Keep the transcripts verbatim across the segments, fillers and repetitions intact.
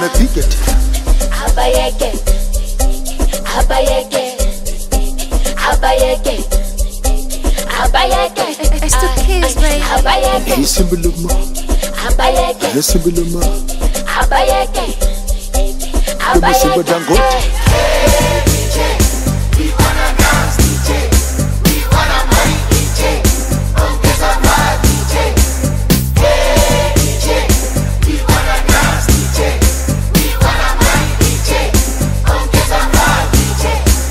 Tunapiga tena. Abayeke, abayeke, abayeke, abayeke. It's the kids, baby. Abayeke, Isimbuluma, abayeke, isimbuluma. abayeke, Tumisimba Dangote. Hey D J, we wanna dance D J, we wanna party D J, ongeza vibe D J. Hey D J, we wanna dance D J, we wanna party D J, ongeza vibe D J.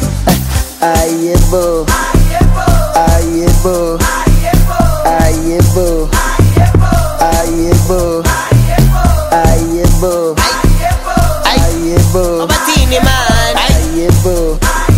Ayebo, ayebo, ayebo, ayebo, ayebo, ayebo, Obatini man, ayebo,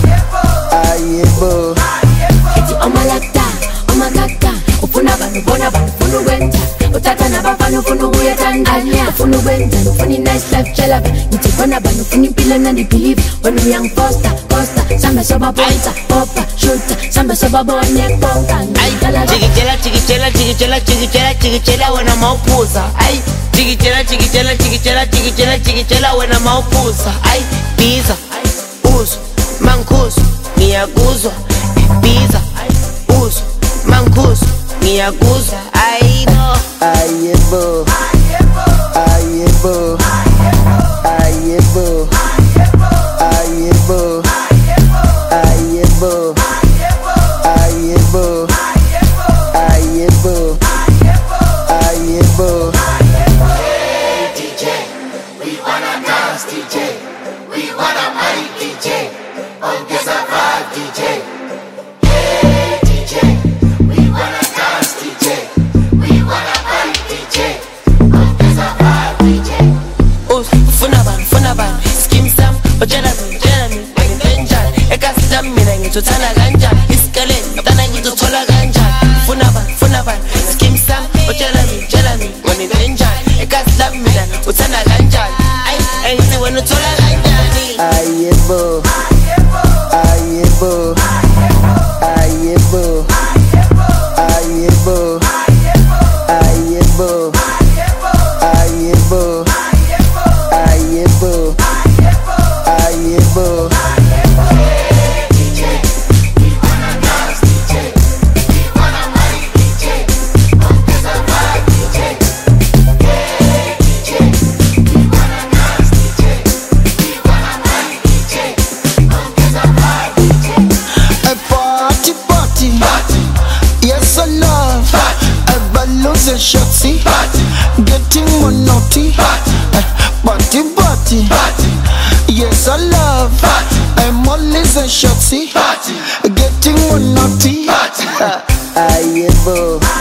ayebo. Eti omalata, omakaka, ufuna banu bona banu funu wenta, utata na bafanu funu huya Tanzania, ufunu wenta, ufuni nice life chalabi, niti bona banu funi pila na di believe, when we young poster, poster, samba soba bonta, popa, shooter, samba soba bonye ponga, ay, chiquichela, chiquichela, chiquichela, chiquichela, chiquichela, wena maupusa, ay, chiquichela, chiquichela, chiquichela, chiquichela, chiquichela, wena maupusa, ay, pizza, uso, mancuso, niyakuzo, pizza, uso, mancuso, niyakuzo, ay, no, Ayebo, ayebo, ayebo, ayebo, ayebo, ayebo, ayebo, ayebo. Hey D J, we wanna dance D J, we wanna party D J, ongeza vibe D J. Hey D J, we wanna dance D J, we wanna party D J, ongeza vibe D J. uso, funaban, funaban, skim sam, ojelami, jelami, benjan, ekasitam mina ngithothana kanjani, iskele, tana ngithola kanjani, funaban, funaban, skim sam, ojelami, jelami, wena benjan, ekasitam mina uthanda kanjani, ay, ay, wena uthola kanjani. Ayebo, ayebo, ayebo, ayebo, ayebo, ayebo, ayebo, ayebo. Hey D J, we wanna dance D J, we wanna party D J, ongeza vibe D J. Hey D J, we wanna dance D J, we wanna party D J, ongeza vibe D J. A party, party, Party, yes I love. Party. A balloons and shotty, party, getting more naughty. party, Eh, Party, party, party, yes I love. Party. I'm always a shotty, party, getting more naughty. party. Ayebo,